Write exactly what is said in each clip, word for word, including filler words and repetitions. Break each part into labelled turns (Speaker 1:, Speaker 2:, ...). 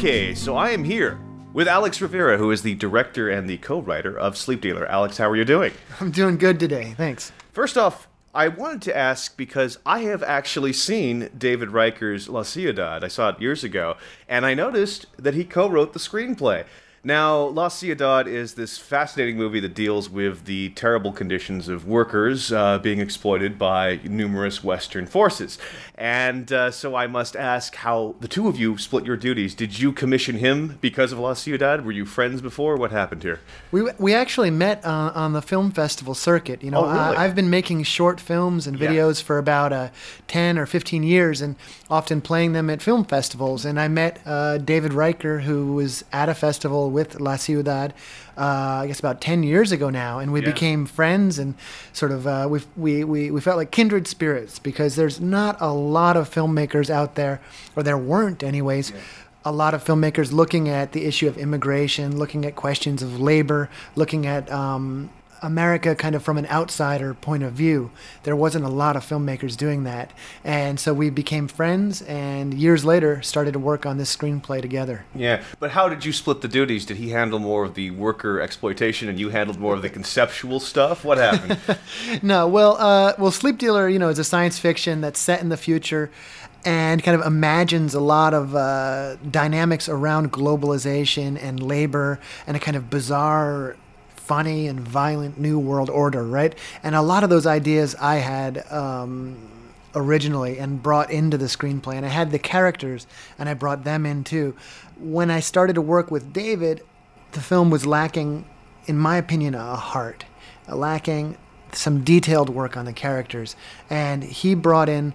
Speaker 1: Okay, so I am here with Alex Rivera, who is the director and the co-writer of Sleep Dealer. Alex, how are you doing?
Speaker 2: I'm doing good today, thanks.
Speaker 1: First off, I wanted to ask because I have actually seen David Riker's La Ciudad. I saw it years ago, and I noticed that he co-wrote the screenplay. Now, La Ciudad is this fascinating movie that deals with the terrible conditions of workers uh, being exploited by numerous Western forces. And uh, so I must ask how the two of you split your duties. Did you commission him because of La Ciudad? Were you friends before? What happened here?
Speaker 2: We we actually met uh, on the film festival circuit. You know,
Speaker 1: Oh, really?
Speaker 2: I, I've been making short films and
Speaker 1: Yeah.
Speaker 2: videos for about uh, ten or fifteen years, and often playing them at film festivals. And I met uh, David Riker, who was at a festival with La Ciudad, uh, I guess about ten years ago now, and we
Speaker 1: Yeah.
Speaker 2: became friends, and sort of uh, we we we we felt like kindred spirits, because there's not a lot of filmmakers out there, or there weren't anyways.
Speaker 1: Yeah.
Speaker 2: A lot of filmmakers looking at the issue of immigration, looking at questions of labor, looking at um, America kind of from an outsider point of view. There wasn't a lot of filmmakers doing that. And so we became friends, and years later started to work on this screenplay together.
Speaker 1: Yeah, but how did you split the duties? Did he handle more of the worker exploitation and you handled more of the conceptual stuff? What happened?
Speaker 2: No, well, uh, well, Sleep Dealer, you know, is a science fiction that's set in the future and kind of imagines a lot of uh, dynamics around globalization and labor and a kind of bizarre, funny and violent new world order, right? And a lot of those ideas I had um, originally and brought into the screenplay, and I had the characters and I brought them in too. When I started to work with David, the film was lacking, in my opinion, a heart, lacking some detailed work on the characters, and he brought in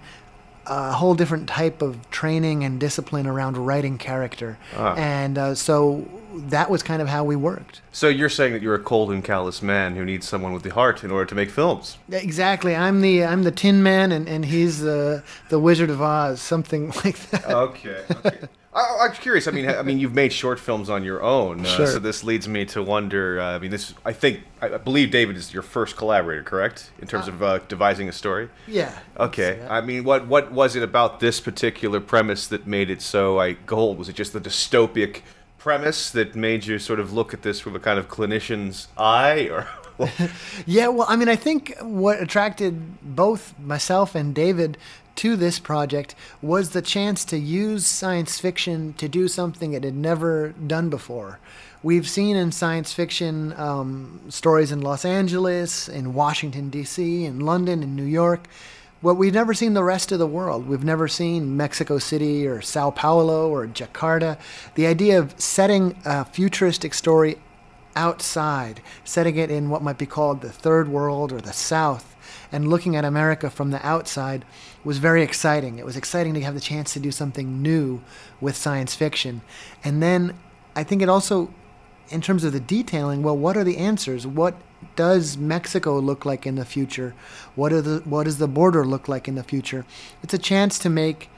Speaker 2: a whole different type of training and discipline around writing character.
Speaker 1: Ah.
Speaker 2: And uh, so that was kind of how we worked.
Speaker 1: So you're saying that you're a cold and callous man who needs someone with the heart in order to make films?
Speaker 2: Exactly. I'm the I'm the Tin Man, and, and he's the the Wizard of Oz, something like that.
Speaker 1: Okay, okay. I, I'm curious. I mean, I mean, you've made short films on your own, uh,
Speaker 2: Sure.
Speaker 1: so this leads me to wonder. Uh, I mean, this. I think I I believe David is your first collaborator, correct? In terms of uh, devising a story.
Speaker 2: Yeah.
Speaker 1: Okay.
Speaker 2: Yeah.
Speaker 1: I mean, what what was it about this particular premise that made it so I gold? Was it just the dystopic premise that made you sort of look at this with a kind of clinician's eye, or?
Speaker 2: Yeah, well, I mean, I think what attracted both myself and David to this project was the chance to use science fiction to do something it had never done before. We've seen in science fiction um, stories in Los Angeles, in Washington, D C, in London, in New York. What we've never seen the rest of the world. We've never seen Mexico City or Sao Paulo or Jakarta. The idea of setting a futuristic story outside, setting it in what might be called the third world or the South, and looking at America from the outside was very exciting. It was exciting to have the chance to do something new with science fiction. And then I think it also, in terms of the detailing, well, what are the answers? What does Mexico look like in the future? What are the what does the border look like in the future? It's a chance to make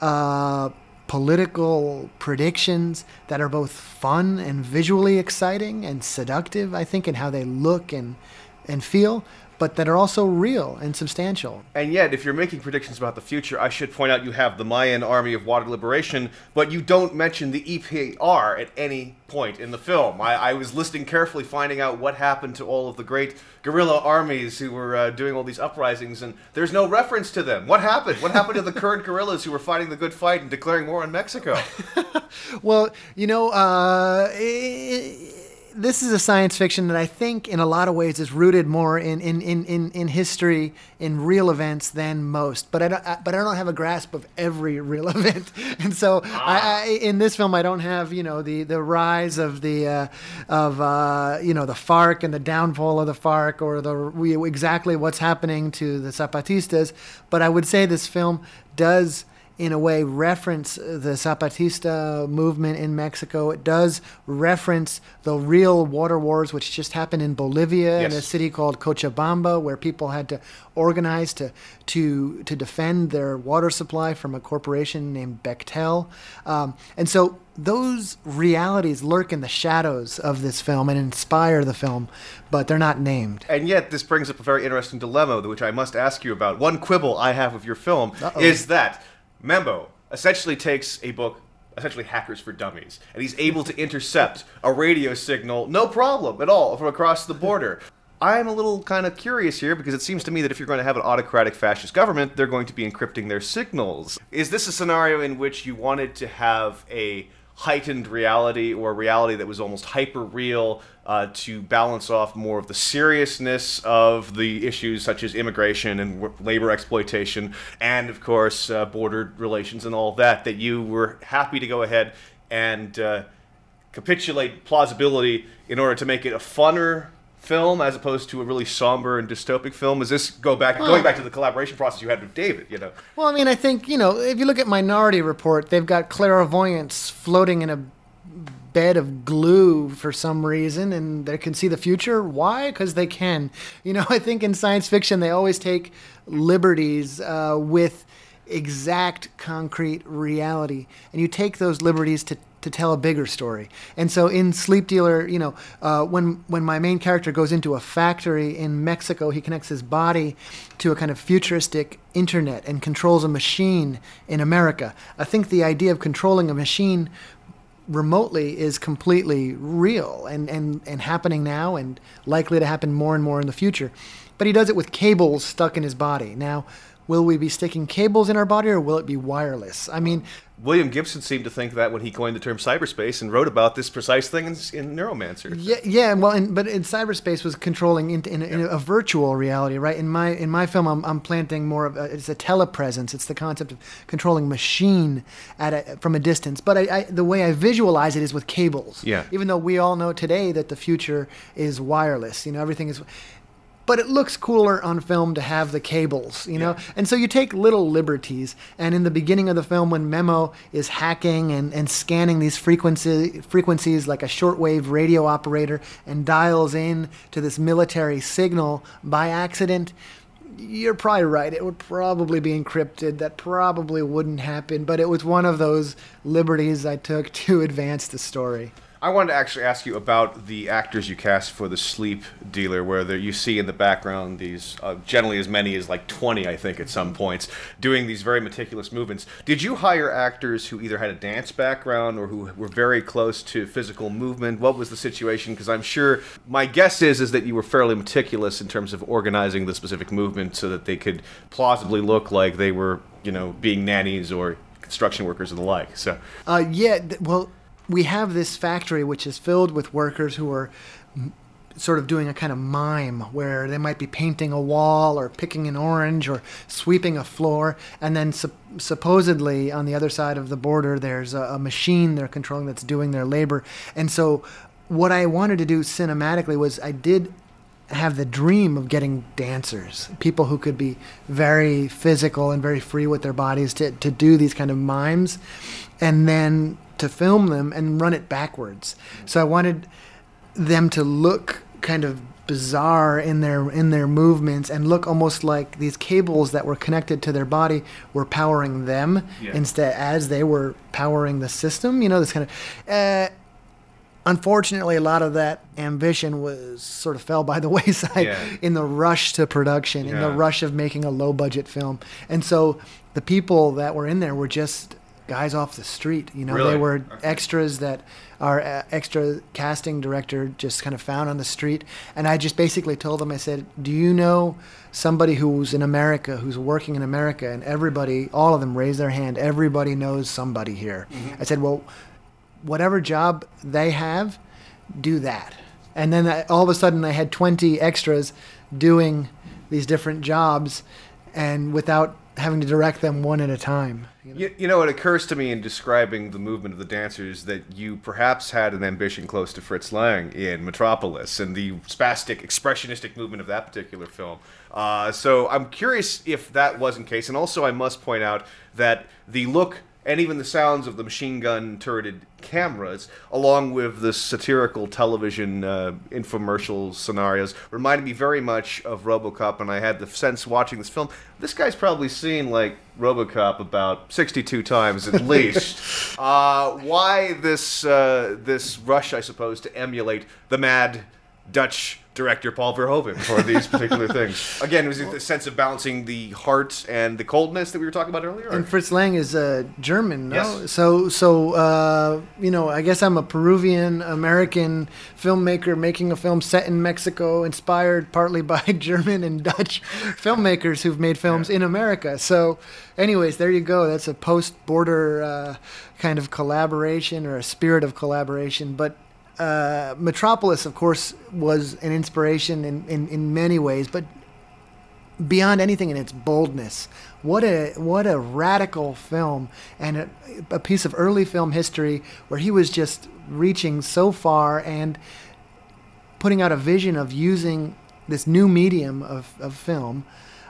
Speaker 2: uh, political predictions that are both fun and visually exciting and seductive, I think, in how they look and and feel, but that are also real and substantial.
Speaker 1: And yet, if you're making predictions about the future, I should point out you have the Mayan Army of Water Liberation, but you don't mention the E P R at any point in the film. I, I was listening carefully, finding out what happened to all of the great guerrilla armies who were uh, doing all these uprisings, and there's no reference to them. What happened? What happened to the current guerrillas who were fighting the good fight and declaring war on Mexico?
Speaker 2: Well, you know, uh, i this is a science fiction that I think in a lot of ways is rooted more in, in, in, in, in history, in real events than most. But I don't, I, but I don't have a grasp of every real event. And so
Speaker 1: Ah.
Speaker 2: I, I, in this film, I don't have, you know, the, the rise of the, uh, of, uh, you know, the FARC and the downfall of the FARC, or the we, exactly what's happening to the Zapatistas. But I would say this film does, in a way, reference the Zapatista movement in Mexico. It does reference the real water wars, which just happened in Bolivia,
Speaker 1: Yes.
Speaker 2: in a city called Cochabamba, where people had to organize to to to defend their water supply from a corporation named Bechtel. Um, and so those realities lurk in the shadows of this film and inspire the film, but they're not named.
Speaker 1: And yet, this brings up a very interesting dilemma, which I must ask you about. One quibble I have with your film
Speaker 2: Uh-oh.
Speaker 1: is that Membo essentially takes a book essentially Hackers for Dummies, and he's able to intercept a radio signal, no problem at all, from across the border. I'm a little kind of curious here because it seems to me that if you're going to have an autocratic fascist government, they're going to be encrypting their signals. Is this a scenario in which you wanted to have a heightened reality or a reality that was almost hyper-real uh, to balance off more of the seriousness of the issues such as immigration and w- labor exploitation and, of course, uh, border relations and all of that, that you were happy to go ahead and uh, capitulate plausibility in order to make it a funner film as opposed to a really somber and dystopic film? Is this go back well, going back to the collaboration process you had with David, you know?
Speaker 2: Well, I mean, I think, you know, if you look at Minority Report, they've got clairvoyants floating in a bed of glue for some reason, and they can see the future. Why? Because they can. You know, I think in science fiction, they always take liberties uh, with exact concrete reality, and you take those liberties to to tell a bigger story. And so in Sleep Dealer, you know, uh, when when my main character goes into a factory in Mexico, he connects his body to a kind of futuristic internet and controls a machine in America. I think the idea of controlling a machine remotely is completely real and, and, and happening now and likely to happen more and more in the future. But he does it with cables stuck in his body. Now, will we be sticking cables in our body, or will it be wireless? I mean,
Speaker 1: William Gibson seemed to think that when he coined the term cyberspace and wrote about this precise thing in, in Neuromancer.
Speaker 2: Yeah, yeah. Well, in, but in cyberspace was controlling in, in, in a virtual reality, right? In my in my film, I'm, I'm planting more of a, it's a telepresence. It's the concept of controlling machine at a, from a distance. But I, I, the way I visualize it is with cables.
Speaker 1: Yeah.
Speaker 2: Even though we all know today that the future is wireless. You know, everything is. But it looks cooler on film to have the cables, you know? Yeah. And so you take little liberties. And in the beginning of the film, when Memo is hacking and, and scanning these frequency, frequencies like a shortwave radio operator and dials in to this military signal by accident, you're probably right. It would probably be encrypted. That probably wouldn't happen. But it was one of those liberties I took to advance the story.
Speaker 1: I wanted to actually ask you about the actors you cast for The Sleep Dealer, where there, you see in the background these, uh, generally as many as like twenty, I think, at some points, doing these very meticulous movements. Did you hire actors who either had a dance background or who were very close to physical movement? What was the situation? Because I'm sure, my guess is, is that you were fairly meticulous in terms of organizing the specific movement so that they could plausibly look like they were, you know, being nannies or construction workers and the like. So,
Speaker 2: uh, yeah, th- well... we have this factory which is filled with workers who are m- sort of doing a kind of mime where they might be painting a wall or picking an orange or sweeping a floor. And then sup- supposedly on the other side of the border, there's a, a machine they're controlling that's doing their labor. And so what I wanted to do cinematically was I did have the dream of getting dancers, people who could be very physical and very free with their bodies to, to do these kind of mimes. And then to film them and run it backwards. So I wanted them to look kind of bizarre in their in their movements and look almost like these cables that were connected to their body were powering them yeah. instead as they were powering the system. You know, this kind of. Uh, unfortunately, a lot of that ambition was sort of fell by the wayside yeah. in the rush to production, yeah. in the rush of making a low budget film, and so the people that were in there were just guys off the street. You know,
Speaker 1: really?
Speaker 2: They were
Speaker 1: okay.
Speaker 2: extras that our uh, extra casting director just kind of found on the street. And I just basically told them, I said, do you know somebody who's in America, who's working in America? And everybody, all of them raised their hand. Everybody knows somebody here. Mm-hmm. I said, well, whatever job they have, do that. And then I, all of a sudden I had twenty extras doing these different jobs and without having to direct them one at a time.
Speaker 1: You know? You, you know, it occurs to me in describing the movement of the dancers that you perhaps had an ambition close to Fritz Lang in Metropolis and the spastic, expressionistic movement of that particular film. Uh, so I'm curious if that wasn't the case. And also I must point out that the look and even the sounds of the machine gun turreted cameras, along with the satirical television uh, infomercial scenarios, reminded me very much of RoboCop, and I had the sense watching this film, this guy's probably seen, like, RoboCop about sixty-two times at least. uh, why this uh, this rush, I suppose, to emulate the mad Dutch director Paul Verhoeven for these particular things. Again, was it the sense of balancing the heart and the coldness that we were talking about earlier?
Speaker 2: And Fritz Lang is uh, German, no?
Speaker 1: Yes.
Speaker 2: So, so uh, you know, I guess I'm a Peruvian American filmmaker making a film set in Mexico, inspired partly by German and Dutch filmmakers who've made films yeah. in America. So, anyways, there you go. That's a post-border uh, kind of collaboration or a spirit of collaboration, but. Uh, Metropolis, of course, was an inspiration in, in, in many ways, but beyond anything in its boldness. What a what a radical film, and a, a piece of early film history where he was just reaching so far and putting out a vision of using this new medium of, of film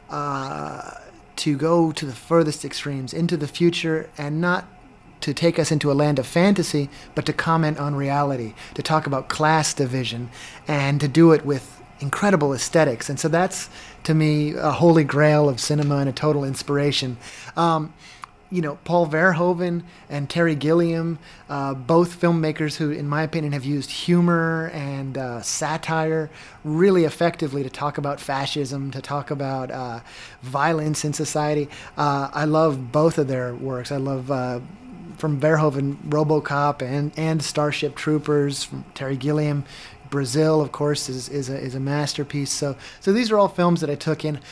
Speaker 2: uh, to go to the furthest extremes, into the future, and not to take us into a land of fantasy, but to comment on reality, to talk about class division, and to do it with incredible aesthetics. And so that's, to me, a holy grail of cinema and a total inspiration. Um, you know, Paul Verhoeven and Terry Gilliam, uh, both filmmakers who, in my opinion, have used humor and uh, satire really effectively to talk about fascism, to talk about uh, violence in society. Uh, I love both of their works. I love uh, from Verhoeven, RoboCop and, and Starship Troopers. From Terry Gilliam, Brazil, of course, is is a, is a masterpiece. So so these are all films that I took in.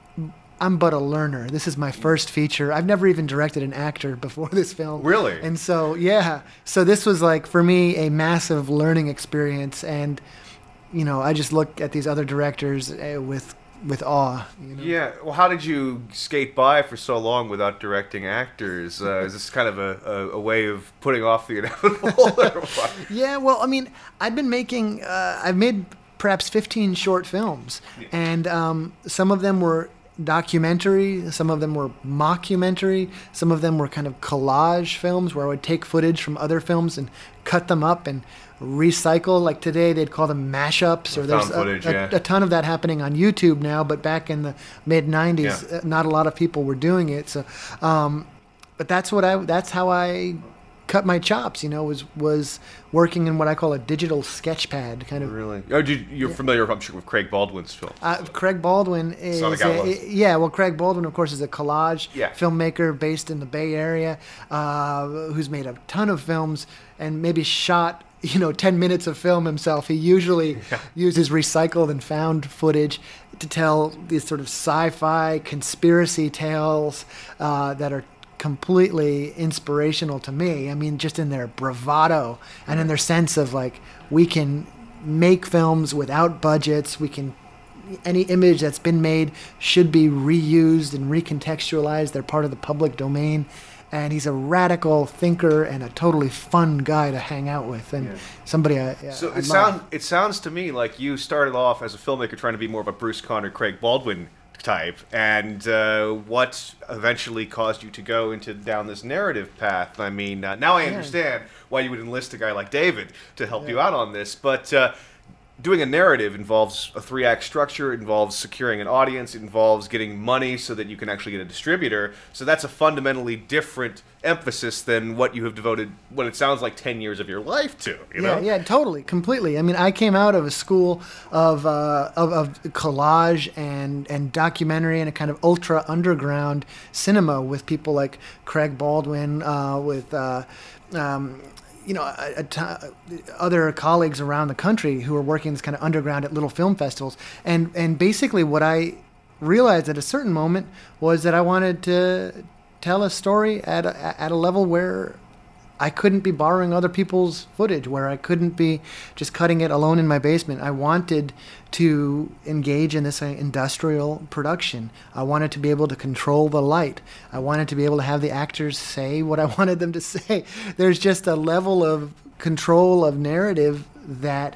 Speaker 2: I'm but a learner. This is my first feature. I've never even directed an actor before this film.
Speaker 1: Really?
Speaker 2: And so, yeah. So this was like, for me, a massive learning experience. And, you know, I just look at these other directors uh, with with awe. You know?
Speaker 1: Yeah. Well, how did you skate by for so long without directing actors? Uh, is this kind of a, a, a way of putting off the inevitable? Or what?
Speaker 2: Yeah. Well, I mean, I've been making. Uh, I've made perhaps fifteen short films, yeah. and um, some of them were documentary, some of them were mockumentary, some of them were kind of collage films where I would take footage from other films and cut them up and recycle. Like today they'd call them mashups, or there's
Speaker 1: footage,
Speaker 2: a,
Speaker 1: yeah.
Speaker 2: a, a ton of that happening on YouTube now, but back in the mid nineties
Speaker 1: yeah.
Speaker 2: not a lot of people were doing it. So um, but that's what I that's how I cut my chops, you know, was was working in what I call a digital sketch pad, kind of.
Speaker 1: Really? Oh, did, you're yeah. familiar, I'm sure, with Craig Baldwin's film.
Speaker 2: Uh, Craig Baldwin is a, yeah. Well, Craig Baldwin, of course, is a collage
Speaker 1: yeah.
Speaker 2: filmmaker based in the Bay Area, uh, who's made a ton of films and maybe shot, you know, ten minutes of film himself. He usually yeah. uses recycled and found footage to tell these sort of sci-fi conspiracy tales uh, that are completely inspirational to me. I mean, just in their bravado and in their sense of like, we can make films without budgets. We can, any image that's been made should be reused and recontextualized. They're part of the public domain. And he's a radical thinker and a totally fun guy to hang out with, and yeah. somebody I,
Speaker 1: so
Speaker 2: I
Speaker 1: it
Speaker 2: love.
Speaker 1: sound it sounds to me like you started off as a filmmaker trying to be more of a Bruce Conner, Craig Baldwin type, and uh, what eventually caused you to go into down this narrative path. I mean, uh, now I understand why you would enlist a guy like David to help yeah. you out on this, but uh, doing a narrative involves a three-act structure, it involves securing an audience, it involves getting money so that you can actually get a distributor, so that's a fundamentally different emphasis than what you have devoted, what it sounds like, ten years of your life to, you know?
Speaker 2: Yeah, yeah, totally, completely. I mean, I came out of a school of, uh, of, of collage and, and documentary and a kind of ultra underground cinema with people like Craig Baldwin, uh, with... Uh, um, you know, a, a t- other colleagues around the country who were working this kind of underground at little film festivals. And and basically what I realized at a certain moment was that I wanted to tell a story at a, at a level where I couldn't be borrowing other people's footage, where I couldn't be just cutting it alone in my basement. I wanted to engage in this uh, industrial production. I wanted to be able to control the light. I wanted to be able to have the actors say what I wanted them to say. There's just a level of control of narrative that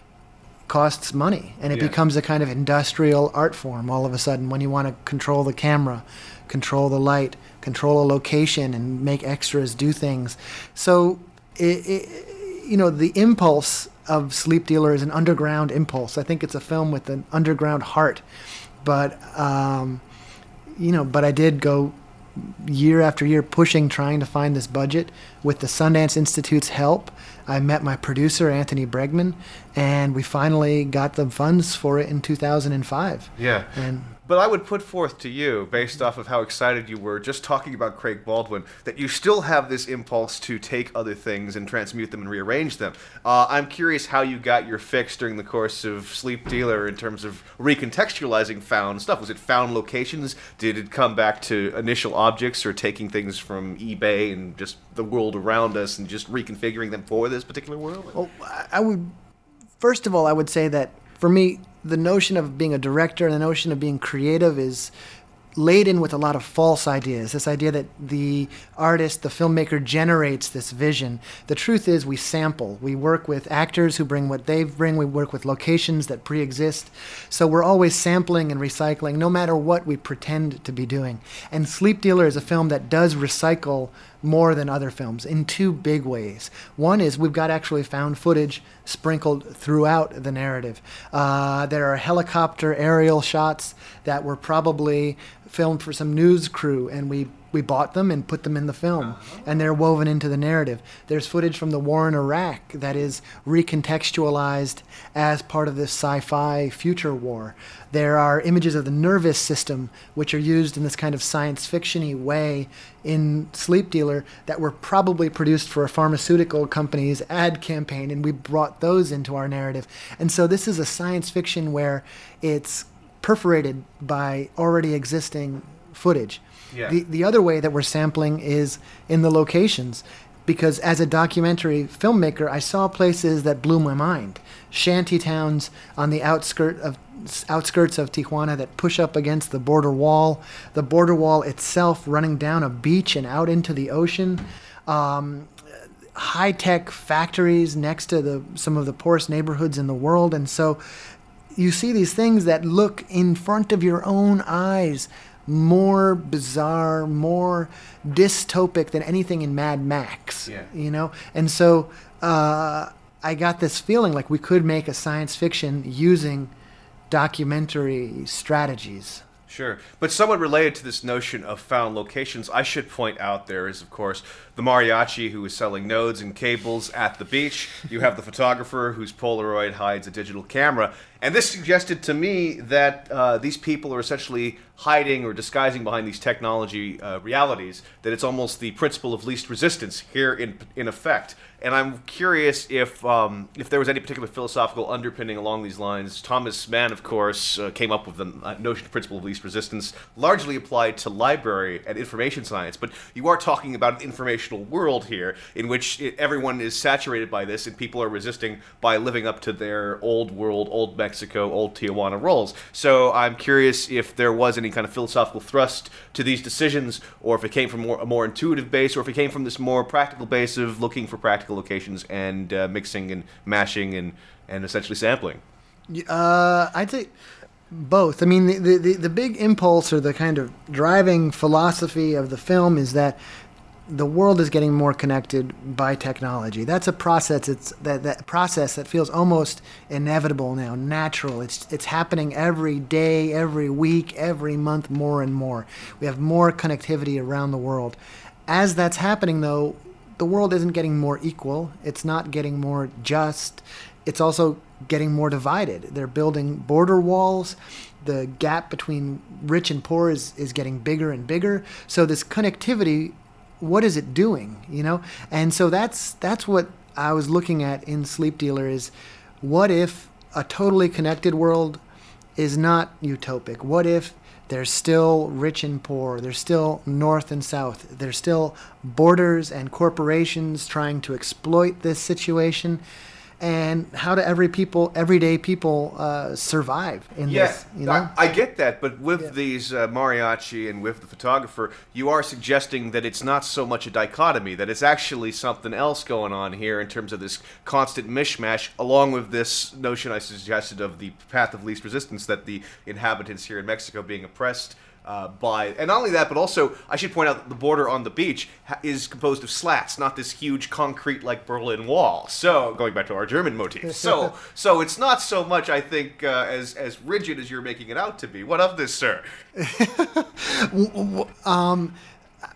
Speaker 2: costs money, and it yeah. becomes a kind of industrial art form all of a sudden when you want to control the camera, control the light, control a location, and make extras do things. So, it, it, you know, the impulse of Sleep Dealer is an underground impulse. I think it's a film with an underground heart. But, um, you know, but I did go year after year pushing, trying to find this budget with the Sundance Institute's help, I met my producer, Anthony Bregman, and we finally got the funds for it in two thousand five.
Speaker 1: Yeah.
Speaker 2: And
Speaker 1: But I would put forth to you, based off of how excited you were just talking about Craig Baldwin, that you still have this impulse to take other things and transmute them and rearrange them. Uh, I'm curious how you got your fix during the course of Sleep Dealer in terms of recontextualizing found stuff. Was it found locations? Did it come back to initial objects, or taking things from eBay and just the world around us and just reconfiguring them for this particular world?
Speaker 2: Well, I would, first of all, I would say that for me, the notion of being a director and the notion of being creative is laden with a lot of false ideas. This idea that the artist, the filmmaker, generates this vision. The truth is we sample. We work with actors who bring what they bring. We work with locations that pre-exist. So we're always sampling and recycling, no matter what we pretend to be doing. And Sleep Dealer is a film that does recycle more than other films in two big ways. One is we've got actually found footage sprinkled throughout the narrative. Uh, there are helicopter aerial shots that were probably filmed for some news crew, and we we bought them and put them in the film, and they're woven into the narrative. There's footage from the war in Iraq that is recontextualized as part of this sci-fi future war. There are images of the nervous system, which are used in this kind of science fiction-y way in Sleep Dealer, that were probably produced for a pharmaceutical company's ad campaign, and we brought those into our narrative. And so this is a science fiction where it's perforated by already existing footage.
Speaker 1: Yeah.
Speaker 2: The the other way that we're sampling is in the locations, because as a documentary filmmaker, I saw places that blew my mind. Shanty towns on the outskirt of outskirts of Tijuana that push up against the border wall, the border wall itself running down a beach and out into the ocean. Um, high-tech factories next to the some of the poorest neighborhoods in the world. And so you see these things that look in front of your own eyes more bizarre, more dystopic than anything in Mad Max.
Speaker 1: Yeah.
Speaker 2: You know? And so uh, I got this feeling like we could make a science fiction using documentary strategies.
Speaker 1: Sure. But somewhat related to this notion of found locations, I should point out there is, of course, the mariachi who is selling nodes and cables at the beach. You have the photographer whose Polaroid hides a digital camera. And this suggested to me that uh, these people are essentially hiding or disguising behind these technology uh, realities, that it's almost the principle of least resistance here in in effect. And I'm curious if um, if there was any particular philosophical underpinning along these lines. Thomas Mann, of course, uh, came up with the uh, notion of principle of least resistance, largely applied to library and information science. But you are talking about an informational world here in which it, everyone is saturated by this, and people are resisting by living up to their old world, old Mexico, old Tijuana roles. So I'm curious if there was any kind of philosophical thrust to these decisions, or if it came from more, a more intuitive base, or if it came from this more practical base of looking for practical locations and uh, mixing and mashing and, and essentially sampling.
Speaker 2: Uh, I'd say both. I mean, the, the, the big impulse or the kind of driving philosophy of the film is that the world is getting more connected by technology. That's a process. It's that, that process that feels almost inevitable now, natural. It's it's happening every day, every week, every month, more and more. We have more connectivity around the world. As that's happening, though, the world isn't getting more equal. It's not getting more just. It's also getting more divided. They're building border walls. The gap between rich and poor is, is getting bigger and bigger. So this connectivity, what is it doing, you know? And so that's that's what I was looking at in Sleep Dealer is, what if a totally connected world is not utopic? What if there's still rich and poor? There's still north and south. There's still borders and corporations trying to exploit this situation. And how do every people, everyday people, uh, survive in
Speaker 1: yeah,
Speaker 2: this? You know,
Speaker 1: I, I get that, but with
Speaker 2: Yeah.
Speaker 1: these uh, mariachi and with the photographer, you are suggesting that it's not so much a dichotomy, that it's actually something else going on here in terms of this constant mishmash, along with this notion I suggested of the path of least resistance, that the inhabitants here in Mexico being oppressed Uh, by, and not only that, but also I should point out that the border on the beach ha- is composed of slats, not this huge concrete-like Berlin Wall. So, going back to our German motif, so so it's not so much, I think, uh, as as rigid as you're making it out to be. What of this, sir?
Speaker 2: um,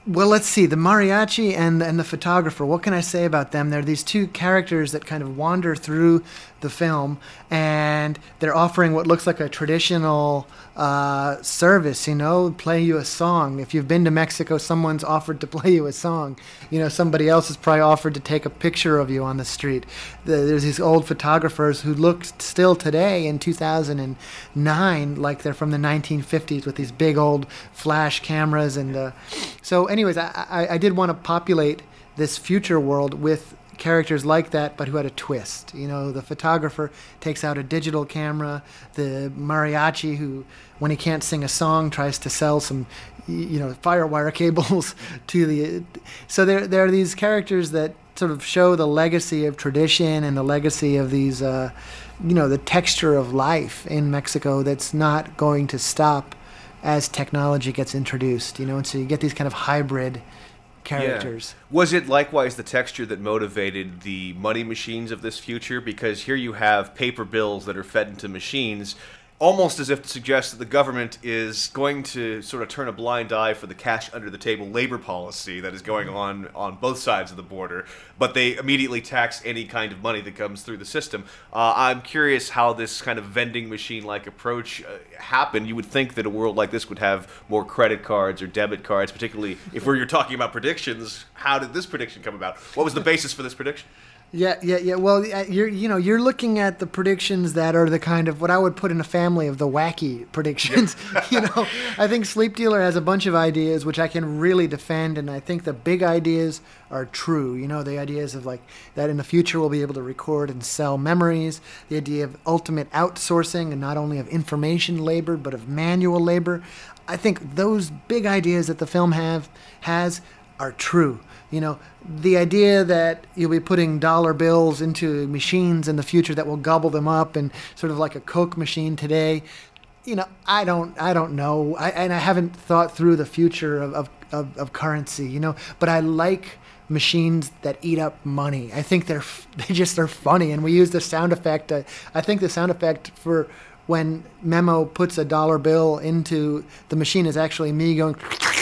Speaker 2: Well, let's see. The mariachi and and the photographer. What can I say about them? They're these two characters that kind of wander through the film, and they're offering what looks like a traditional uh, service. You know, play you a song. If you've been to Mexico, someone's offered to play you a song. You know, somebody else has probably offered to take a picture of you on the street. The, there's these old photographers who look still today in two thousand nine like they're from the nineteen fifties with these big old flash cameras, and uh, so. Anyways, I, I, I did want to populate this future world with characters like that, but who had a twist. You know, the photographer takes out a digital camera. The mariachi, who, when he can't sing a song, tries to sell some, you know, firewire cables to the. So there, there are these characters that sort of show the legacy of tradition and the legacy of these, uh, you know, the texture of life in Mexico that's not going to stop as technology gets introduced, you know, and so you get these kind of hybrid characters.
Speaker 1: Yeah. Was it likewise the texture that motivated the money machines of this future? Because here you have paper bills that are fed into machines, almost as if to suggest that the government is going to sort of turn a blind eye for the cash under the table labor policy that is going on on both sides of the border, but they immediately tax any kind of money that comes through the system. Uh, I'm curious how this kind of vending machine-like approach uh, happened. You would think that a world like this would have more credit cards or debit cards, particularly if we're you're talking about predictions. How did this prediction come about? What was the basis for this prediction?
Speaker 2: Yeah, yeah, yeah. Well, you're you know you're looking at the predictions that are the kind of what I would put in a family of the wacky predictions. you know, I think Sleep Dealer has a bunch of ideas which I can really defend, and I think the big ideas are true. You know, the ideas of like that in the future we'll be able to record and sell memories. The idea of ultimate outsourcing, and not only of information labor but of manual labor. I think those big ideas that the film have has are true. You know, the idea that you'll be putting dollar bills into machines in the future that will gobble them up, and sort of like a Coke machine today, you know, I don't, I don't know, I, and I haven't thought through the future of, of, of, of currency, you know, but I like machines that eat up money. I think they're, they just are funny, and we use the sound effect. I, I think the sound effect for when Memo puts a dollar bill into the machine is actually me going.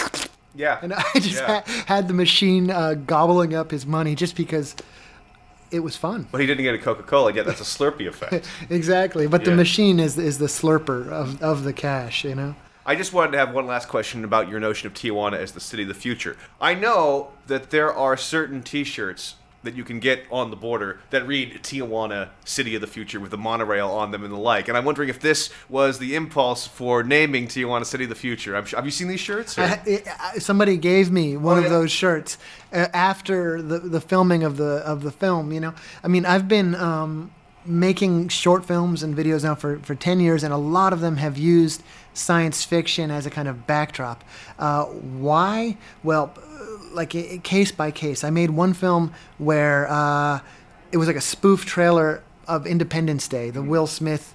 Speaker 1: Yeah.
Speaker 2: And I just
Speaker 1: yeah.
Speaker 2: ha- had the machine uh, gobbling up his money just because it was fun.
Speaker 1: But he didn't get a Coca-Cola yet. That's a Slurpee effect.
Speaker 2: Exactly. But
Speaker 1: yeah.
Speaker 2: the machine is is the slurper of, of the cash, you know?
Speaker 1: I just wanted to have one last question about your notion of Tijuana as the city of the future. I know that there are certain T-shirts that you can get on the border that read Tijuana, City of the Future, with the monorail on them and the like. And I'm wondering if this was the impulse for naming Tijuana City of the Future. I'm, have you seen these shirts?
Speaker 2: I, I, somebody gave me one
Speaker 1: oh,
Speaker 2: of
Speaker 1: yeah?
Speaker 2: those shirts uh, after the, the filming of the of the film, you know? I mean, I've been um, making short films and videos now for, for ten years, and a lot of them have used science fiction as a kind of backdrop. Uh, why? Well, like case by case. I made one film where uh, it was like a spoof trailer of Independence Day, the Will Smith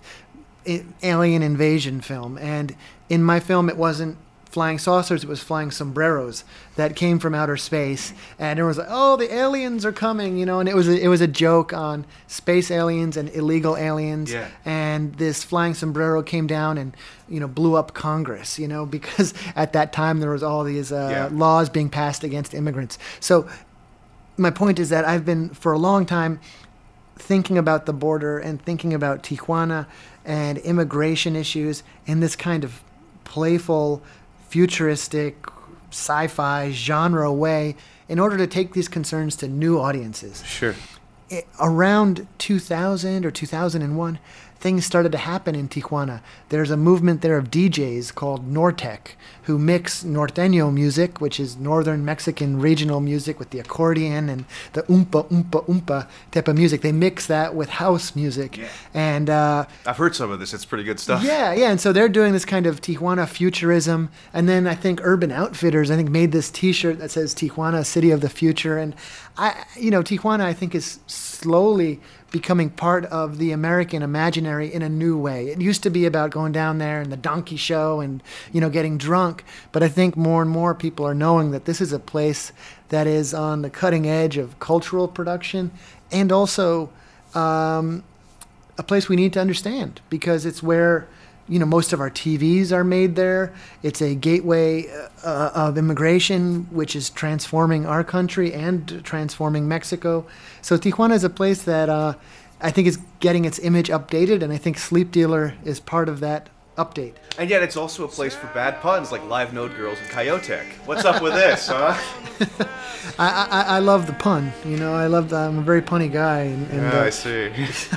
Speaker 2: alien invasion film. And in my film, it wasn't flying saucers, it was flying sombreros that came from outer space. And everyone was like, oh, the aliens are coming, you know, and it was a, it was a joke on space aliens and illegal aliens.
Speaker 1: Yeah.
Speaker 2: And this flying sombrero came down and, you know, blew up Congress, you know, because at that time there was all these uh,
Speaker 1: yeah.
Speaker 2: laws being passed against immigrants. So my point is that I've been, for a long time, thinking about the border and thinking about Tijuana and immigration issues in this kind of playful, futuristic, sci-fi genre way in order to take these concerns to new audiences.
Speaker 1: Sure.
Speaker 2: It, around two thousand or two thousand one, things started to happen in Tijuana. There's a movement there of D Js called Nortec, who mix norteño music, which is northern Mexican regional music, with the accordion and the oompa, oompa, oompa type of music. They mix that with house music.
Speaker 1: Yeah.
Speaker 2: And uh,
Speaker 1: I've heard some of this. It's pretty good stuff.
Speaker 2: yeah, yeah. And so they're doing this kind of Tijuana futurism. And then I think Urban Outfitters, I think, made this T-shirt that says Tijuana, City of the Future. And, I, you know, Tijuana, I think, is slowly becoming part of the American imaginary in a new way. It used to be about going down there and the donkey show and, you know, getting drunk. But I think more and more people are knowing that this is a place that is on the cutting edge of cultural production, and also um, a place we need to understand, because it's where, you know, most of our T Vs are made there. It's a gateway uh, of immigration, which is transforming our country and transforming Mexico. So Tijuana is a place that uh, I think is getting its image updated, and I think Sleep Dealer is part of that update.
Speaker 1: And yet it's also a place for bad puns like Live Node Girls and Coyotech. What's up with this, huh?
Speaker 2: I, I I love the pun. You know, I love the, I'm a very punny guy. And, and,
Speaker 1: yeah,
Speaker 2: uh,
Speaker 1: I see.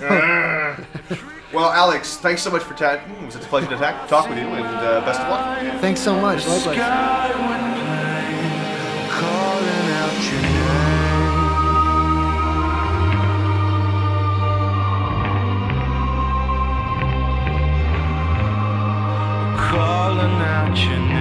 Speaker 1: Well, Alex, thanks so much for chatting. It was a pleasure to ta- talk with you, and uh, best of luck.
Speaker 2: Thanks so much. Likewise.
Speaker 3: Calling out your name. Calling out your name.